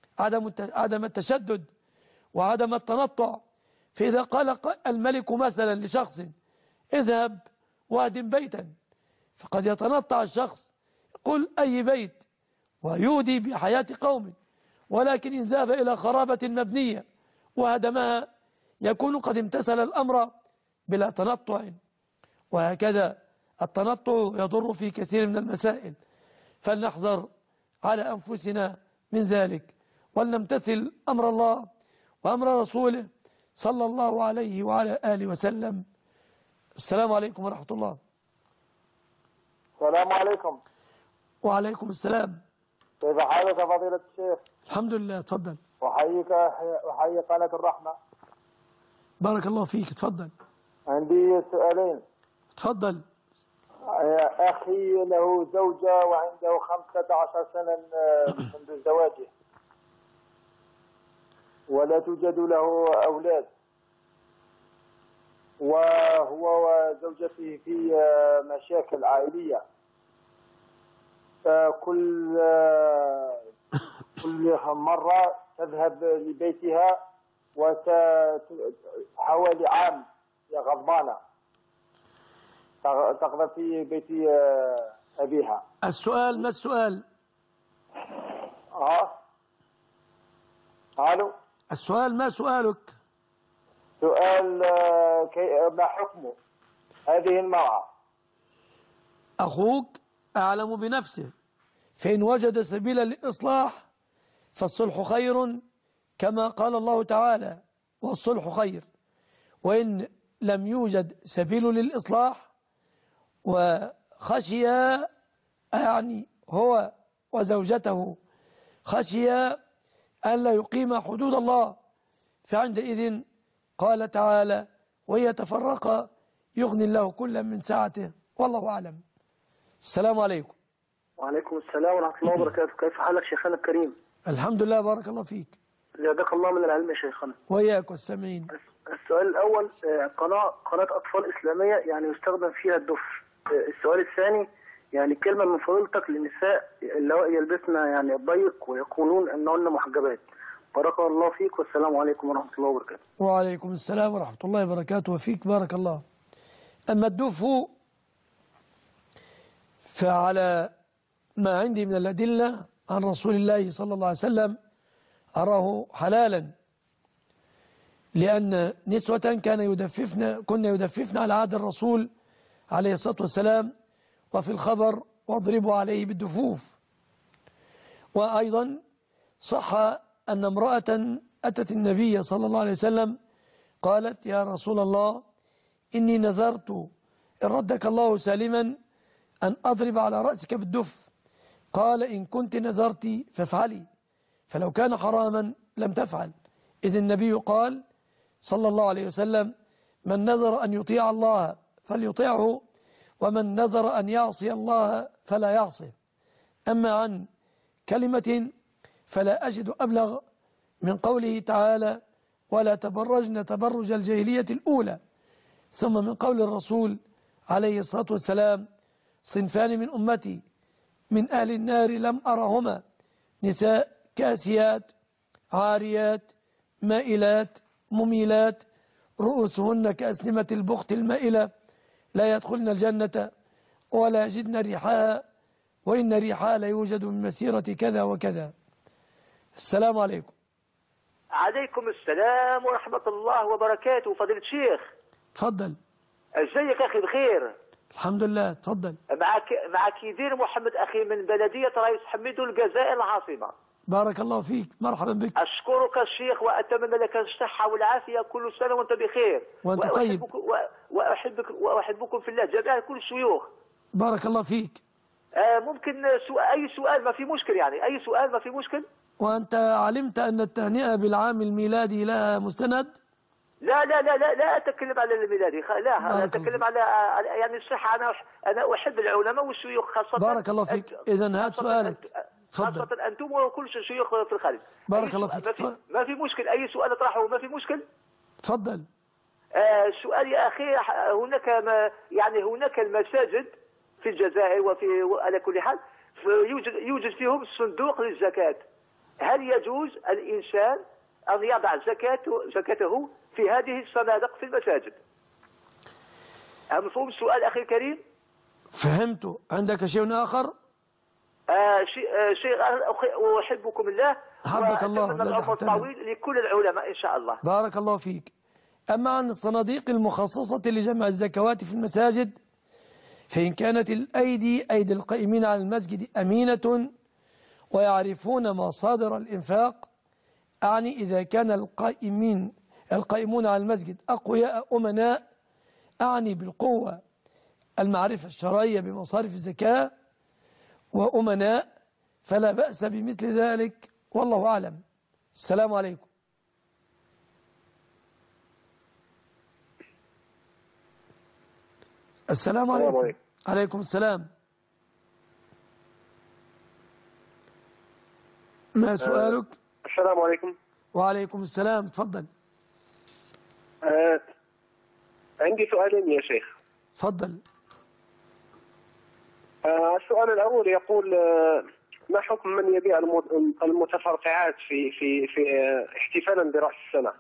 عدم التشدد وعدم التنطع. فإذا قال الملك مثلا لشخص: اذهب واهدم بيتا، فقد يتنطع الشخص يقول: أي بيت؟ ويودي بحياة قوم ولكن إن ذهب إلى خرابة مبنية وهدمها يكون قد امتثل الأمر بلا تنطع. وهكذا التنطع يضر في كثير من المسائل، فلنحذر على أنفسنا من ذلك، ولنمتثل أمر الله وأمر رسوله صلى الله عليه وعلى آله وسلم. السلام عليكم ورحمة الله. السلام عليكم. وعليكم السلام. كيف حالك فضيلة الشيخ؟ الحمد لله. تفضل. أحيي قناة الرحمة. بارك الله فيك. تفضل. عندي سؤالين. تفضل. أخي له زوجة وعنده 15 سنة منذ زواجه، ولا توجد له أولاد، وهو وزوجته في مشاكل عائلية. كل مرة تذهب لبيتها حوالي عام يا غضبانة تقضى في بيت أبيها. السؤال ما السؤال؟ الو. السؤال ما سؤالك؟ سؤال ما حكمه هذه المرأة؟ أخوك أعلم بنفسه، فإن وجد سبيلا للإصلاح فالصلح خير كما قال الله تعالى والصلح خير. وإن لم يوجد سبيل للإصلاح وخشي يعني هو وزوجته خشي أن لا يقيم حدود الله، فعندئذ قال تعالى ويتفرق يغني الله كل من سعته، والله أعلم. السلام عليكم. وعليكم السلام ورحمة الله وبركاته. كيف حالك شيخنا الكريم؟ الحمد لله بارك الله فيك. زادك الله من العلم يا شيخنا. وإياك والسامعين. السؤال الأول، قناة أطفال إسلامية يعني يستخدم فيها الدف. السؤال الثاني، يعني كلمة من فضيلتك للنساء اللي يلبسن يعني الضيق ويقولون أنهن محجبات. بارك الله فيك والسلام عليكم ورحمة الله وبركاته. وعليكم السلام ورحمة الله وبركاته وفيك بارك الله. أما الدف فعلى ما عندي من الأدلة عن رسول الله صلى الله عليه وسلم أراه حلالا، لأن نسوة كنا يدففن على عهد الرسول عليه الصلاة والسلام، وفي الخبر واضربوا عليه بالدفوف. وأيضا صح أن امرأة أتت النبي صلى الله عليه وسلم قالت يا رسول الله إني نذرت إن ردك الله سالما أن أضرب على رأسك بالدف. قال إن كنت نذرت فافعلي، فلو كان حراما لم تفعل. إذ النبي قال صلى الله عليه وسلم من نذر أن يطيع الله فليطيعه، ومن نذر أن يعصي الله فلا يعصي. أما عن كلمة فلا أجد أبلغ من قوله تعالى ولا تبرجن تبرج الجاهلية الأولى، ثم من قول الرسول عليه الصلاة والسلام صنفان من أمتي من أهل النار لم أرهما نساء كاسيات عاريات مائلات مميلات رؤوسهن كأسنمة البخت المائلة لا يدخلن الجنة ولا يجدن ريحها وإن ريحها لا يوجد من مسيرة كذا وكذا. السلام عليكم. عليكم السلام ورحمة الله وبركاته. فضيلة الشيخ تفضل. ازيك أخي؟ بخير الحمد لله. تفضل. معك يدير محمد أخي من بلدية رئيس حميدو الجزائر العاصمة. بارك الله فيك. مرحبا بك. أشكرك الشيخ وأتمنى لك الصحة والعافية. كل سنة وأنت بخير. وأنت طيب. وأحبكم في الله جميعا كل الشيوخ. بارك الله فيك. ممكن أي سؤال ما في مشكل، يعني أي سؤال ما في مشكل. وأنت علمت أن التهنئة بالعام الميلادي لها مستند؟ لا أتكلم على الميلادي، لا أنا أتكلم على يعني الصحة. أنا أحب العلماء والشيوخ خاصة. بارك الله فيك. إذن هات سؤالك. خاصة أنتم وكل الشيوخ في الخارج. بارك الله فيك. ما في مشكل، أي سؤال أطرحه ما في مشكل. تفضل. السؤال يا أخي، هناك المساجد في الجزائر وفي على كل حال يوجد فيهم صندوق للزكاة. هل يجوز الإنسان أن يضع زكاته في هذه الصنادق في المساجد؟ مفهوم السؤال أخي الكريم؟ فهمت. عندك شيء آخر؟ شيء أحبكم الله حبك الله وأتمنى العمر الطويل لكل العلماء إن شاء الله. بارك الله فيك. أما عن الصناديق المخصصة لجمع الزكوات في المساجد، فإن كانت أيدي القائمين على المسجد أمينة ويعرفون مصادر الإنفاق، أعني إذا كان القائمون على المسجد أقوياء أمناء، أعني بالقوة المعرفة الشرعية بمصارف الزكاة وأمناء، فلا بأس بمثل ذلك، والله أعلم. السلام عليكم. السلام عليكم. عليكم السلام. ما سؤالك؟ السلام عليكم. وعليكم السلام، تفضل. عندي سؤالين يا شيخ. تفضل. السؤال الأول يقول ما حكم من يبيع المتفرقعات في احتفالا برأس السنة؟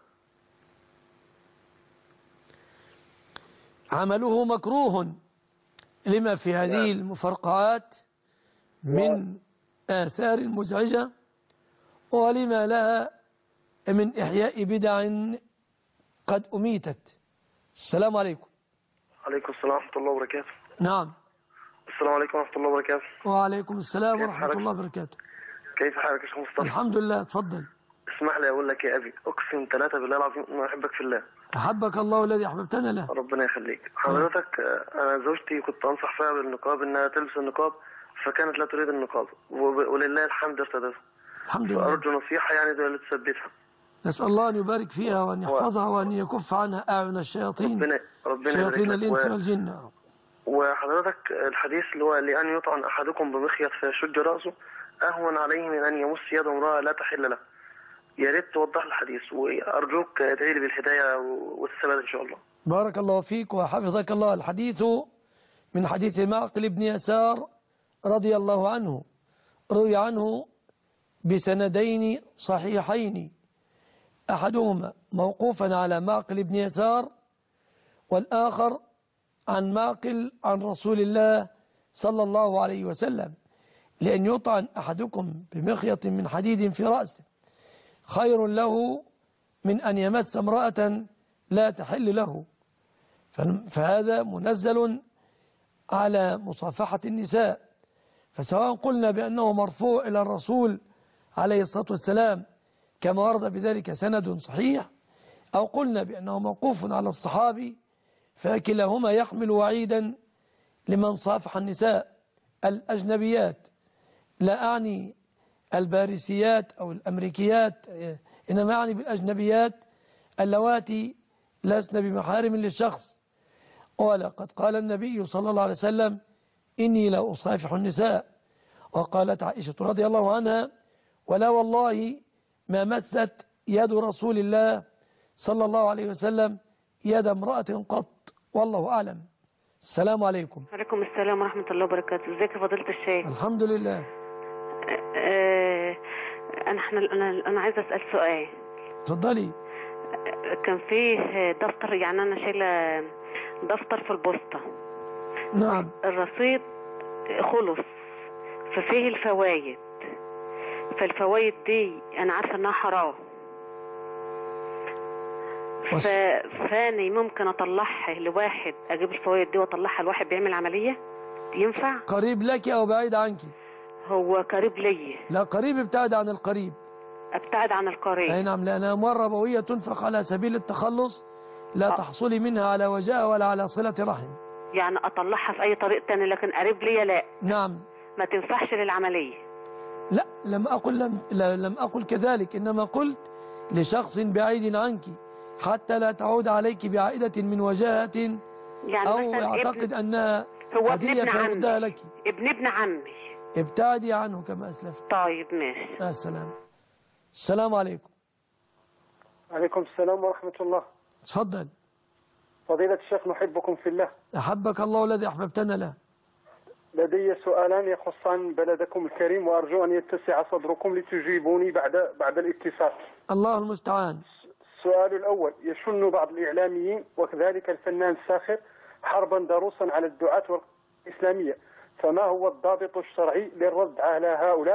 عمله مكروه لما في هذه المفرقعات من آثار مزعجة، ولما لها من إحياء بدع قد أميتت. السلام عليكم. عليكم السلام ورحمة الله وبركاته. نعم. السلام عليكم ورحمة الله وبركاته. وعليكم السلام ورحمة الله وبركاته. كيف حالك يا شيخ مصطفى؟ الحمد لله، تفضل. اسمح لي أقول لك يا أبي، أقسم 3 بالله العظيم أنا أحبك في الله. أحبك الله الذي أحببتنا له. ربنا يخليك. حضرتك أنا زوجتي كنت أنصح فيها بالنقاب إنها تلبس النقاب، فكانت لا تريد النقاب، ولله الحمد ارتدت. الحمد لله. فأرجو نصيحة يعني دول تثبتها. نسأل الله أن يبارك فيها وأن يحفظها وأن يكف عنها أعين الشياطين. ربنا شياطين الإنس والجن. وحضرتك الحديث اللي هو لأن يطعن أحدكم بمخيط فيشج رأسه أهون عليه من أن يمس يد امرأة لا تحل له. يا ريت توضح الحديث، وأرجوك ادعي لي بالهداية والثبات إن شاء الله. بارك الله فيك وحفظك الله. الحديث من حديث معقل بن يسار رضي الله عنه، روي عنه بسندين صحيحين، أحدهما موقوفا على معقل بن يسار، والآخر عن معقل عن رسول الله صلى الله عليه وسلم: لأن يطعن أحدكم بمخيط من حديد في رأسه خير له من أن يمس امرأة لا تحل له. فهذا منزل على مصافحة النساء، فسواء قلنا بأنه مرفوع إلى الرسول عليه الصلاة والسلام كما ورد بذلك سند صحيح، أو قلنا بأنه موقوف على الصحابي، فكلاهما يحمل وعيدا لمن صافح النساء الأجنبيات، لا أعني الباريسيات أو الأمريكيات، إنما أعني بالأجنبيات اللواتي لسن بمحارم للشخص. ولقد قال النبي صلى الله عليه وسلم: إني لا أصافح النساء. وقالت عائشة رضي الله عنها: ولا والله ما مست يد رسول الله صلى الله عليه وسلم يد امرأة قط، والله أعلم. السلام عليكم. وعليكم السلام ورحمة الله وبركاته. ازيك يا فضيلة الشيخ؟ الحمد لله. أنا عايزة أسأل سؤال. تفضلي. كان فيه دفتر، يعني أنا شايلة دفتر في البوسطة. نعم. الرصيد خلص، ففيه الفوايد، فالفوايد دي أنا عارفة أنها حرام، فاني ممكن اطلعها لواحد، اجيب الفوائد دي واطلعها لواحد بيعمل عملية، ينفع؟ قريب لك او بعيد عنك؟ هو قريب لي. لا، قريب ابتعد عن القريب. ابتعد عن القريب. اي نعم، لانها اموال ربوية تنفق على سبيل التخلص، لا تحصلي منها على وجاء ولا على صلة رحم. يعني اطلعها في اي طريق تاني، لكن قريب لي لا. نعم. ما تنفعش للعملية. لا، لم أقل كذلك، إنما قلت لشخص بعيد عنك حتى لا تعود عليك بعائدة من وجاهة، يعني أو يعتقد أنها هدية فيردها لك. ابن عمي. ابتعدي عنه كما أسلفت. طيب ماشي. السلام. السلام عليكم. عليكم السلام ورحمة الله. تفضل. فضيلة الشيخ نحبكم في الله. أحبك الله الذي أحببتنا له. لدي سؤالان يخصان بلدكم الكريم، وأرجو أن يتسع صدركم لتجيبوني بعد الاتصال. الله المستعان. السؤال الأول: يشن بعض الإعلاميين وكذلك الفنان الساخر حربا ضروسا على الدعاة الإسلامية، فما هو الضابط الشرعي للرد على هؤلاء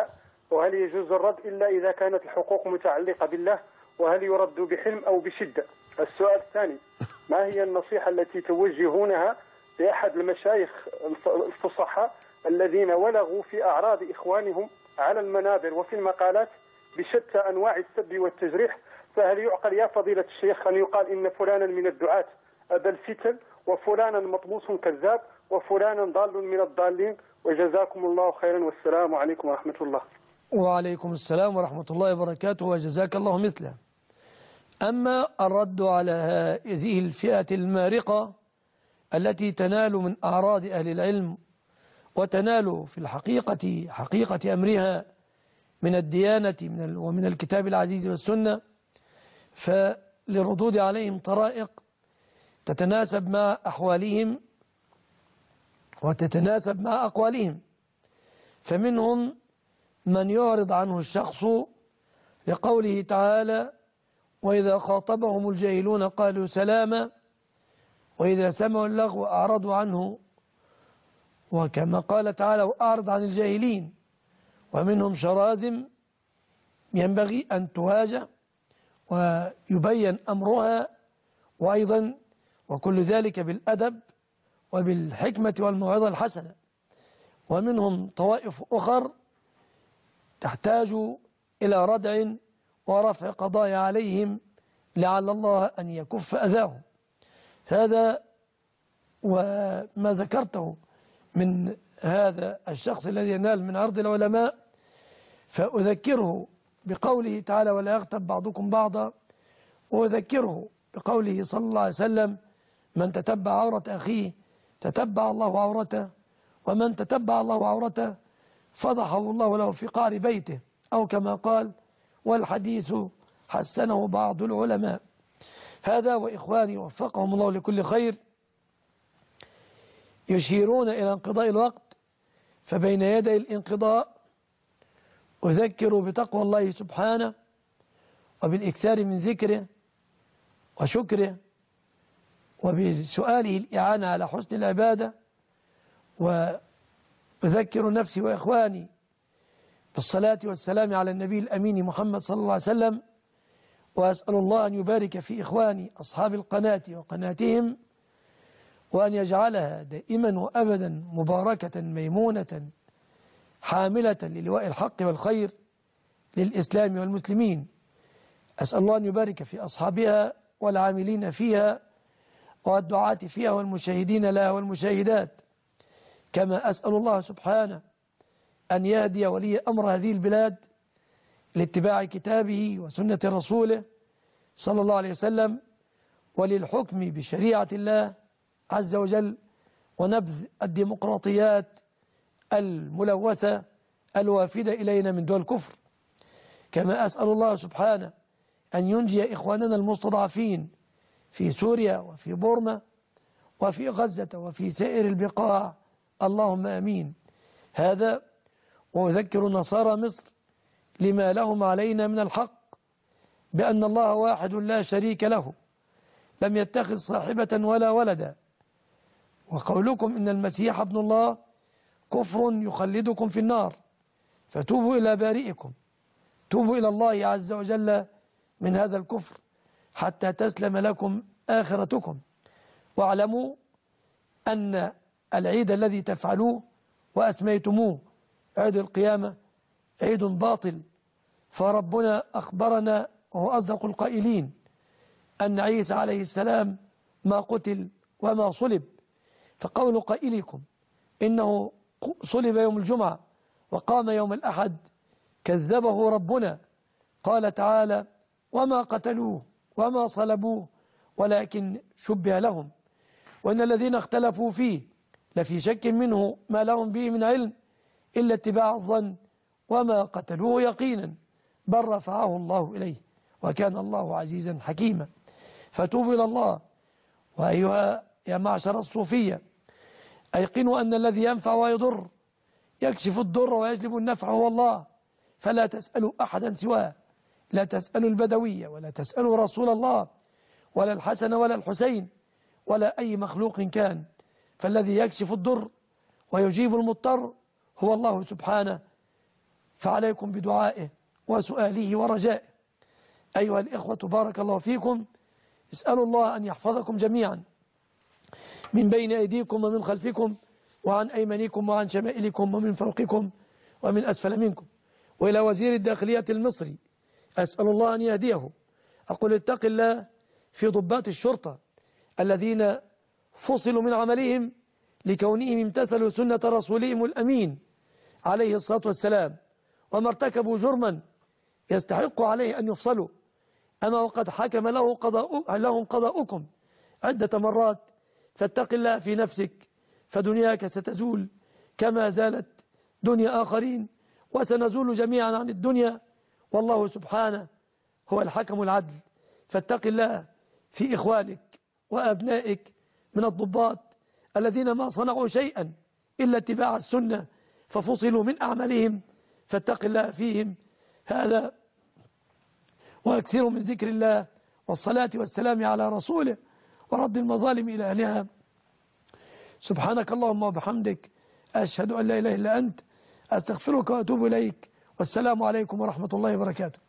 وهل يجوز الرد إلا إذا كانت الحقوق متعلقة بالله؟ وهل يرد بحلم أو بشدة؟ السؤال الثاني: ما هي النصيحة التي توجهونها لأحد المشايخ الفصحاء الذين ولغوا في أعراض إخوانهم على المنابر وفي المقالات بشتى أنواع السب والتجريح؟ فهل يعقل يا فضيلة الشيخ أن يقال إن فلانا من الدعاة أبا الفتن، وفلانا مطموس كذاب، وفلانا ضال من الضالين؟ وجزاكم الله خيرا، والسلام عليكم ورحمة الله. وعليكم السلام ورحمة الله وبركاته، وجزاك الله مثله. أما الرد على هذه الفئة المارقة التي تنال من أعراض أهل العلم وتنال في الحقيقة حقيقة أمرها من الديانة ومن الكتاب العزيز والسنة، فللردود عليهم طرائق تتناسب مع أحوالهم وتتناسب مع أقوالهم. فمنهم من يعرض عنه الشخص لقوله تعالى: وإذا خاطبهم الجاهلون قالوا سلاما، وإذا سمعوا اللغو أعرضوا عنه، وكما قال تعالى: وأعرض عن الجاهلين. ومنهم شراذم ينبغي أن تواجه ويبين أمرها، وأيضا وكل ذلك بالأدب وبالحكمة والموعظة الحسنة. ومنهم طوائف أخر تحتاج إلى ردع ورفع قضايا عليهم لعل الله أن يكف أذاهم. هذا وما ذكرته من هذا الشخص الذي ينال من عرض العلماء، فأذكره بقوله تعالى: ولا يغتب بعضكم بعضا، وأذكره بقوله صلى الله عليه وسلم: من تتبع عورة أخيه تتبع الله عورته، ومن تتبع الله عورته فضحه الله له في قعر بيته، أو كما قال، والحديث حسنه بعض العلماء. هذا وإخواني وفقهم الله لكل خير يشيرون إلى انقضاء الوقت، فبين يدي الانقضاء أذكر بتقوى الله سبحانه وبالإكثار من ذكره وشكره وبسؤاله الإعانة على حسن العبادة، وأذكر نفسي وإخواني بالصلاة والسلام على النبي الأمين محمد صلى الله عليه وسلم، وأسأل الله أن يبارك في إخواني أصحاب القناة وقناتهم، وأن يجعلها دائما وأبدا مباركة ميمونة حاملة للواء الحق والخير للإسلام والمسلمين. أسأل الله أن يبارك في أصحابها والعاملين فيها والدعاة فيها والمشاهدين لها والمشاهدات، كما أسأل الله سبحانه أن يهدي ولي أمر هذه البلاد لاتباع كتابه وسنة رسوله صلى الله عليه وسلم، وللحكم بشريعة الله عز وجل، ونبذ الديمقراطيات الملوثة الوافدة إلينا من دول الكفر. كما أسأل الله سبحانه أن ينجي إخواننا المستضعفين في سوريا وفي بورما وفي غزة وفي سائر البقاع، اللهم آمين. هذا وأذكر نصارى مصر لما لهم علينا من الحق بأن الله واحد لا شريك له، لم يتخذ صاحبة ولا ولدا، وقولكم إن المسيح ابن الله كفر يخلدكم في النار، فتوبوا إلى بارئكم، توبوا إلى الله عز وجل من هذا الكفر حتى تسلم لكم آخرتكم. واعلموا أن العيد الذي تفعلوه وأسميتموه عيد القيامة عيد باطل، فربنا أخبرنا وهو أصدق القائلين أن عيسى عليه السلام ما قتل وما صلب، فقول قائلكم إنه صلب يوم الجمعة وقام يوم الأحد كذبه ربنا. قال تعالى: وما قتلوه وما صلبوه ولكن شبه لهم، وإن الذين اختلفوا فيه لفي شك منه ما لهم به من علم إلا اتباع الظن، وما قتلوه يقينا بل رفعه الله إليه وكان الله عزيزا حكيما. فتوبوا إلى الله. وأيها يا معشر الصوفية، أيقنوا أن الذي ينفع ويضر يكشف الضر ويجلب النفع هو الله، فلا تسألوا أحدا سواه، لا تسألوا البدوية ولا تسألوا رسول الله ولا الحسن ولا الحسين ولا أي مخلوق كان، فالذي يكشف الضر ويجيب المضطر هو الله سبحانه، فعليكم بدعائه وسؤاله ورجائه. أيها الإخوة بارك الله فيكم، اسألوا الله أن يحفظكم جميعا من بين أيديكم ومن خلفكم وعن أيمانكم وعن شمائلكم ومن فوقكم ومن أسفل منكم. وإلى وزير الداخلية المصري أسأل الله أن يهديه، أقول اتق الله في ضباط الشرطة الذين فصلوا من عملهم لكونهم امتثلوا سنة رسولهم الأمين عليه الصلاة والسلام، وما ارتكبوا جرما يستحق عليه أن يفصلوا، أما وقد حكم لهم قضاؤكم عدة مرات. فاتق الله في نفسك، فدنياك ستزول كما زالت دنيا آخرين، وسنزول جميعا عن الدنيا، والله سبحانه هو الحكم العدل. فاتق الله في إخوانك وأبنائك من الضباط الذين ما صنعوا شيئا إلا اتباع السنة ففصلوا من أعمالهم، فاتق الله فيهم. هذا وأكثروا من ذكر الله والصلاة والسلام على رسوله ورد المظالم إلى أهلها. سبحانك اللهم وبحمدك، أشهد أن لا إله إلا أنت، أستغفرك وأتوب إليك، والسلام عليكم ورحمة الله وبركاته.